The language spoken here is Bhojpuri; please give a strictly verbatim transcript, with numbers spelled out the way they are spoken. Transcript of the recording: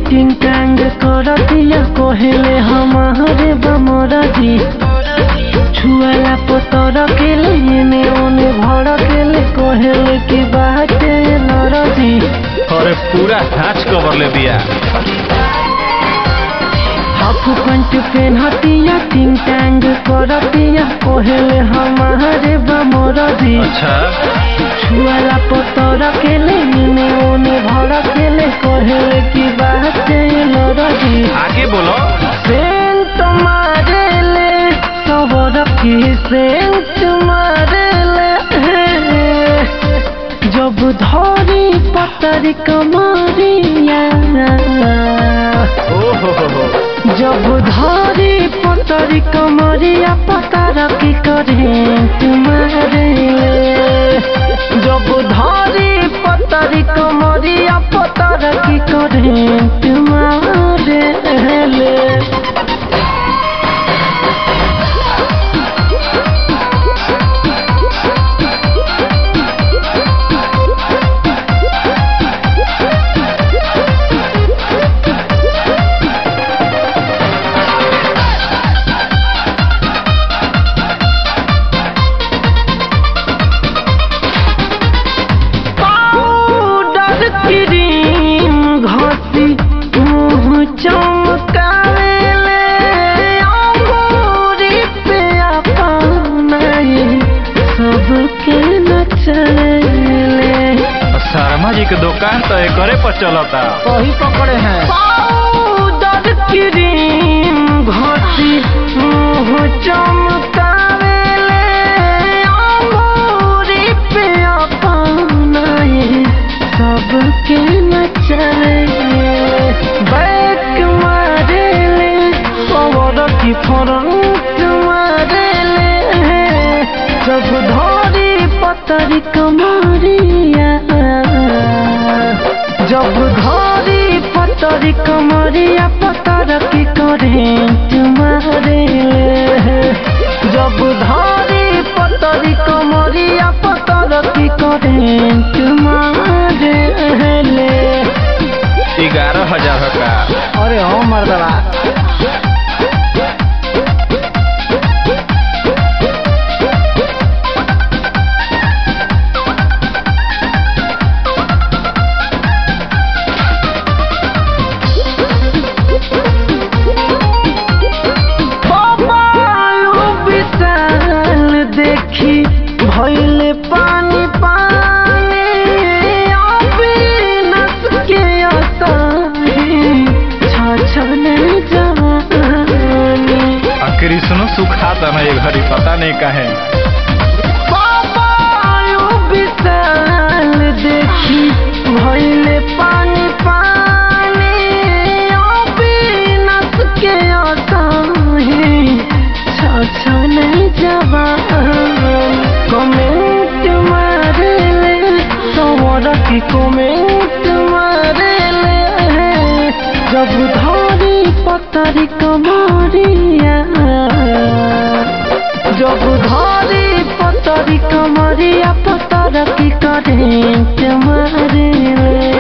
टिंग टांग करतिया कहले हमारे बमरदी छुआला पतर के लेने ओने भर के ले कहले कि बाटे नरदी। अरे पूरा ढांच कवर ले दिया। हाफ पैंट पेनहतिया टिंग टांग करतिया कहले हमारे बमरदी अच्छा छुआला पतर के लेने ओने भर के ले कहले कि बाटे नरदी। आगे बोलो। सेंट मारेले सबर की सेंट मारेले जब धरी पतरी कमरिया ओ हो हो हो जब धरी पतरी कमरिया पतर की करेंट मारेले जब धरी पतरी कमरिया पतर की करेंट मारेले। शर्मा जी के दुकान तो एक पर चलता वही पकड़े हैं। पाउडर क्रीम घसी मुँह चमकावेले अंगूरी पे अपनाए सबके नचले बैक मारेले पवर की फ्रंट मारेले जब धरी पतरी कमरिया जब धरी पतरी कमरिया पतर की करेंट मारेले जब धरी पतरी कमरिया पतर की करेंट मारेले। ग्यारह हजार का। अरे हो मर्दवा भइले पानी पानी अविनाश के असाही छछने जवानी। आखिरी सुनो सुखाता ना ये घड़ी पता नहीं कहे। बाबा विशाल देखी भइले पानी पानी अविनाश के असाही छछने जवानी। कमेंट मारेले सवर की कमेंट मारेले जब धरी पतरी कमरिया जब धरी पतरी कमरिया पतर की करेंट मारेले।